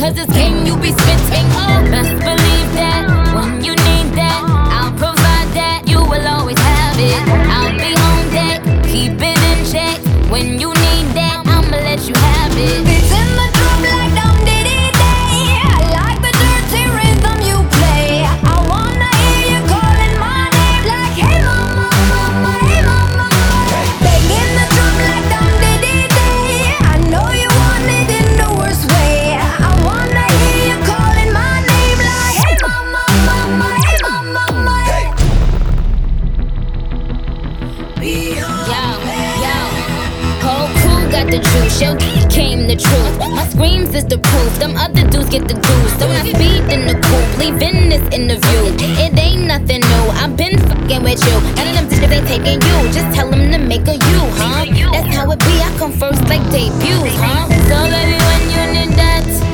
cause it's game you be spitting. Oh, best believe that when you need that, I'll provide that. You will always have it. I'll be on deck, keep it in check. When you need that, I'ma let you have it. Beats in the drum like dum diddy day. I like the dirty rhythm you play. I wanna hear you calling my name like hey mama, mama, hey mama. Banging the drum like dum diddy day. I know you want it in the worst way. I wanna hear you calling my name like hey mama, mama, hey mama. Yo, yo, whole crew got the juice, yo, came the truth. My screams is the proof, them other dudes get the juice. So when I speed in the coupe, leaving this interview, it ain't nothing new, I've been fucking with you. None of them bitches ain't taking you, just tell them to make a you, huh? That's how it be, I come first like debuts, huh? So baby, when you need that